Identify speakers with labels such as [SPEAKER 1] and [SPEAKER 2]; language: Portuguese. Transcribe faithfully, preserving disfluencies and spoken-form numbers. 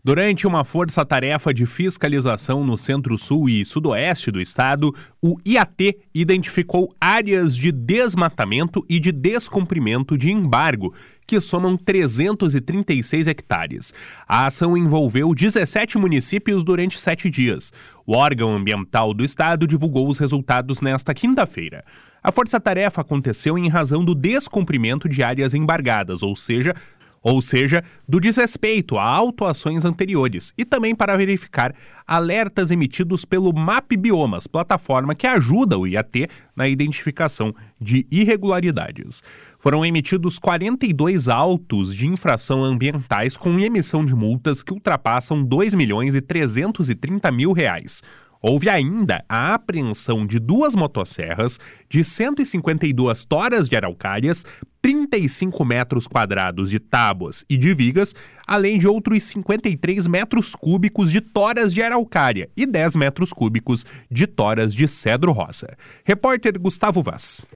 [SPEAKER 1] Durante uma força-tarefa de fiscalização no centro-sul e sudoeste do estado, o I A T identificou áreas de desmatamento e de descumprimento de embargo, que somam trezentos e trinta e seis hectares. A ação envolveu dezessete municípios durante sete dias. O órgão ambiental do estado divulgou os resultados nesta quinta-feira. A força-tarefa aconteceu em razão do descumprimento de áreas embargadas, ou seja, ou seja, do desrespeito a autuações anteriores, e também para verificar alertas emitidos pelo MapBiomas, plataforma que ajuda o I A T na identificação de irregularidades. Foram emitidos quarenta e dois autos de infração ambientais com emissão de multas que ultrapassam dois milhões e trezentos e trinta mil reais. Houve ainda a apreensão de duas motosserras, de cento e cinquenta e duas toras de araucárias, trinta e cinco metros quadrados de tábuas e de vigas, além de outros cinquenta e três metros cúbicos de toras de araucária e dez metros cúbicos de toras de cedro roça. Repórter Gustavo Vaz.